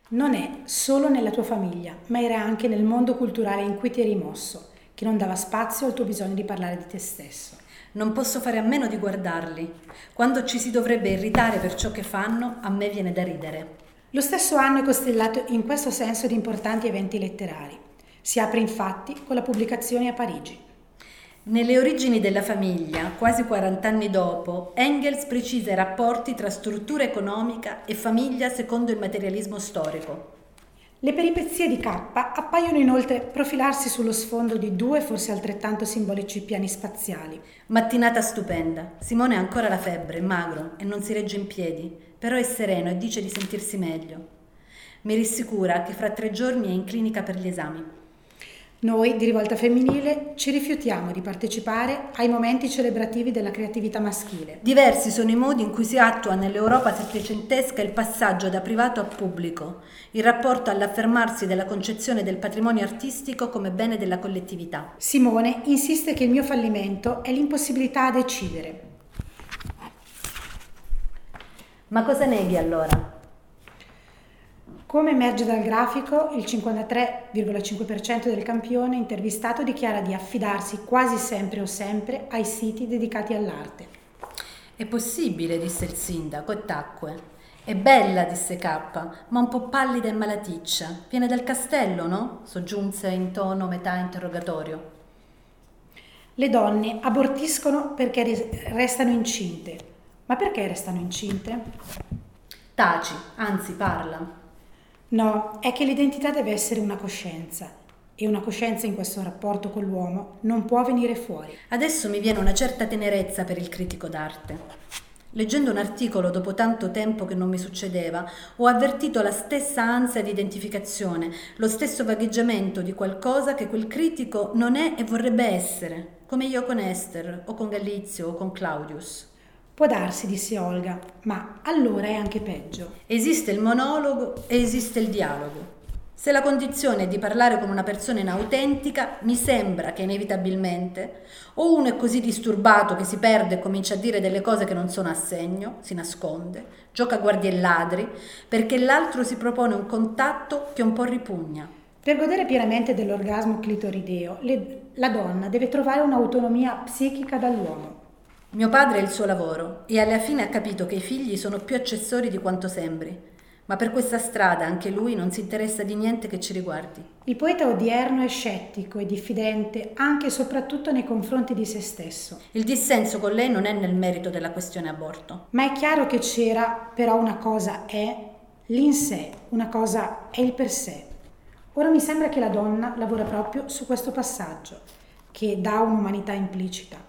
Non è solo nella tua famiglia, ma era anche nel mondo culturale in cui ti eri mosso, che non dava spazio al tuo bisogno di parlare di te stesso. Non posso fare a meno di guardarli. Quando ci si dovrebbe irritare per ciò che fanno, a me viene da ridere. Lo stesso anno è costellato in questo senso di importanti eventi letterari. Si apre infatti con la pubblicazione a Parigi. Nelle origini della famiglia, quasi 40 anni dopo, Engels precisa i rapporti tra struttura economica e famiglia secondo il materialismo storico. Le peripezie di K appaiono inoltre profilarsi sullo sfondo di due forse altrettanto simbolici piani spaziali. Mattinata stupenda. Simone ha ancora la febbre, è magro e non si regge in piedi, però è sereno e dice di sentirsi meglio. Mi rassicura che fra 3 giorni è in clinica per gli esami. Noi, di Rivolta Femminile, ci rifiutiamo di partecipare ai momenti celebrativi della creatività maschile. Diversi sono i modi in cui si attua nell'Europa settecentesca il passaggio da privato a pubblico, il rapporto all'affermarsi della concezione del patrimonio artistico come bene della collettività. Simone insiste che il mio fallimento è l'impossibilità a decidere. Ma cosa neghi allora? Come emerge dal grafico, il 53,5% del campione intervistato dichiara di affidarsi quasi sempre o sempre ai siti dedicati all'arte. È possibile, disse il sindaco e tacque. È bella, disse K, ma un po' pallida e malaticcia. Viene dal castello, no? Soggiunse in tono metà interrogatorio. Le donne abortiscono perché restano incinte. Ma perché restano incinte? Taci, anzi parla. No, è che l'identità deve essere una coscienza e una coscienza in questo rapporto con l'uomo non può venire fuori. Adesso mi viene una certa tenerezza per il critico d'arte. Leggendo un articolo dopo tanto tempo che non mi succedeva, ho avvertito la stessa ansia di identificazione, lo stesso vagheggiamento di qualcosa che quel critico non è e vorrebbe essere, come io con Esther o con Galizio o con Claudius. Può darsi, disse Olga, ma allora è anche peggio. Esiste il monologo e esiste il dialogo. Se la condizione è di parlare con una persona inautentica, mi sembra che inevitabilmente o uno è così disturbato che si perde e comincia a dire delle cose che non sono a segno, si nasconde, gioca a guardie e ladri, perché l'altro si propone un contatto che un po' ripugna. Per godere pienamente dell'orgasmo clitorideo, la donna deve trovare un'autonomia psichica dall'uomo. Mio padre è il suo lavoro e alla fine ha capito che i figli sono più accessori di quanto sembri, ma per questa strada anche lui non si interessa di niente che ci riguardi. Il poeta odierno è scettico e diffidente anche e soprattutto nei confronti di se stesso. Il dissenso con lei non è nel merito della questione aborto. Ma è chiaro che c'era, però una cosa è l'in sé, una cosa è il per sé. Ora mi sembra che la donna lavora proprio su questo passaggio, che dà un'umanità implicita.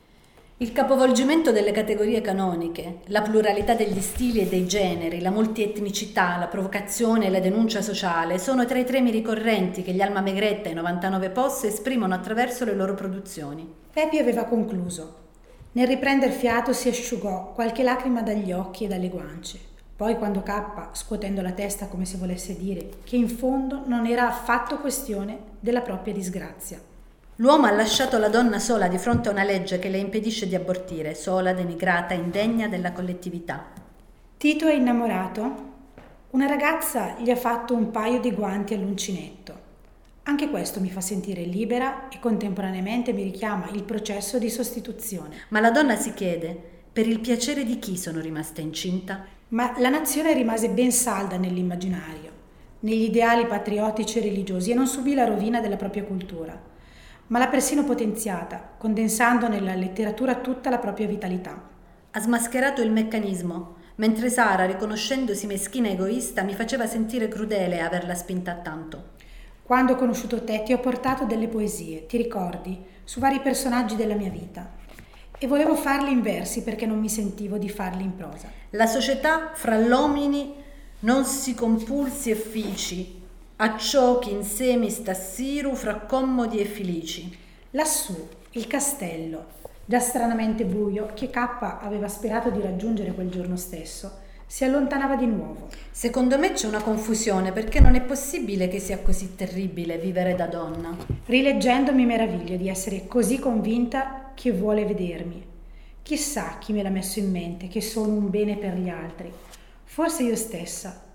Il capovolgimento delle categorie canoniche, la pluralità degli stili e dei generi, la multietnicità, la provocazione e la denuncia sociale sono tra i temi ricorrenti che gli Alma Megretta e 99 Posse esprimono attraverso le loro produzioni. Pepi aveva concluso. Nel riprender fiato si asciugò qualche lacrima dagli occhi e dalle guance. Poi quando K, scuotendo la testa come se volesse dire che in fondo non era affatto questione della propria disgrazia. L'uomo ha lasciato la donna sola di fronte a una legge che le impedisce di abortire, sola, denigrata, indegna della collettività. Tito è innamorato? Una ragazza gli ha fatto un paio di guanti all'uncinetto. Anche questo mi fa sentire libera e contemporaneamente mi richiama il processo di sostituzione. Ma la donna si chiede, per il piacere di chi sono rimasta incinta? Ma la nazione rimase ben salda nell'immaginario, negli ideali patriottici e religiosi e non subì la rovina della propria cultura, ma l'ha persino potenziata, condensando nella letteratura tutta la propria vitalità. Ha smascherato il meccanismo, mentre Sara, riconoscendosi meschina e egoista, mi faceva sentire crudele averla spinta a tanto. Quando ho conosciuto te ti ho portato delle poesie, ti ricordi, su vari personaggi della mia vita. E volevo farli in versi perché non mi sentivo di farli in prosa. La società fra l'omini non si compulsi effici, a ciò che in sé mi stassiru fra commodi e felici. Lassù, il castello, già stranamente buio, che K aveva sperato di raggiungere quel giorno stesso, si allontanava di nuovo. Secondo me c'è una confusione, perché non è possibile che sia così terribile vivere da donna. Rileggendo mi meraviglio di essere così convinta che vuole vedermi. Chissà chi me l'ha messo in mente che sono un bene per gli altri. Forse io stessa,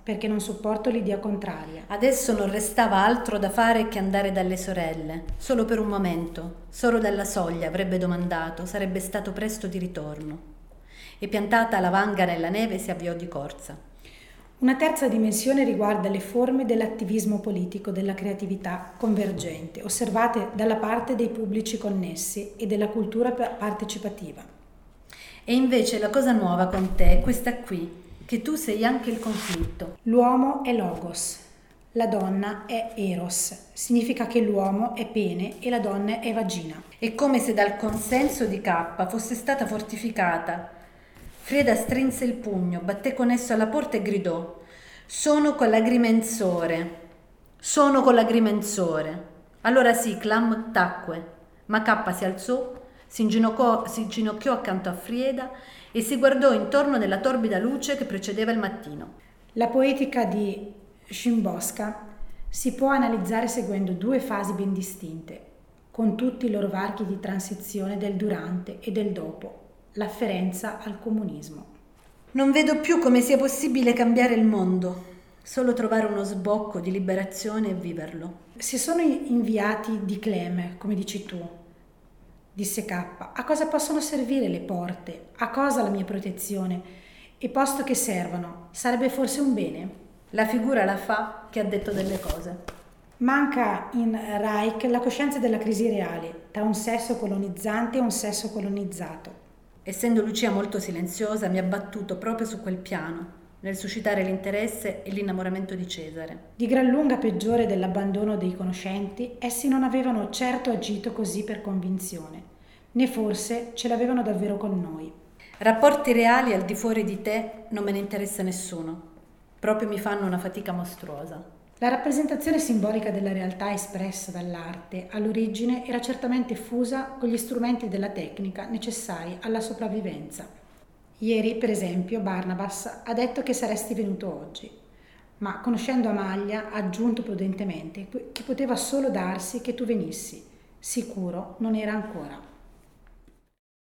perché non sopporto l'idea contraria. Adesso non restava altro da fare che andare dalle sorelle, solo per un momento, solo dalla soglia avrebbe domandato, sarebbe stato presto di ritorno. E piantata la vanga nella neve si avviò di corsa. Una terza dimensione riguarda le forme dell'attivismo politico, della creatività convergente, osservate dalla parte dei pubblici connessi e della cultura partecipativa. E invece la cosa nuova con te è questa qui, che tu sei anche il conflitto. L'uomo è logos, la donna è eros, significa che l'uomo è pene e la donna è vagina. È come se dal consenso di K fosse stata fortificata. Freda strinse il pugno, batté con esso alla porta e gridò: sono con l'agrimensore. Allora sì, Clam tacque, ma K si alzò, si inginocchiò accanto a Frieda e si guardò intorno nella torbida luce che precedeva il mattino. La poetica di Szymborska si può analizzare seguendo due fasi ben distinte, con tutti i loro varchi di transizione del durante e del dopo, l'afferenza al comunismo. Non vedo più come sia possibile cambiare il mondo, solo trovare uno sbocco di liberazione e viverlo. Si sono inviati di Clem, come dici tu, disse K. A cosa possono servire le porte? A cosa la mia protezione? E posto che servano, sarebbe forse un bene? La figura la fa che ha detto delle cose. Manca in Reich la coscienza della crisi reale tra un sesso colonizzante e un sesso colonizzato. Essendo Lucia molto silenziosa, mi ha battuto proprio su quel piano, nel suscitare l'interesse e l'innamoramento di Cesare. Di gran lunga peggiore dell'abbandono dei conoscenti, essi non avevano certo agito così per convinzione, né forse ce l'avevano davvero con noi. Rapporti reali al di fuori di te non me ne interessa nessuno, proprio mi fanno una fatica mostruosa. La rappresentazione simbolica della realtà espressa dall'arte all'origine era certamente fusa con gli strumenti della tecnica necessari alla sopravvivenza. Ieri, per esempio, Barnabas ha detto che saresti venuto oggi, ma conoscendo Amalia ha aggiunto prudentemente che poteva solo darsi che tu venissi. Sicuro non era ancora.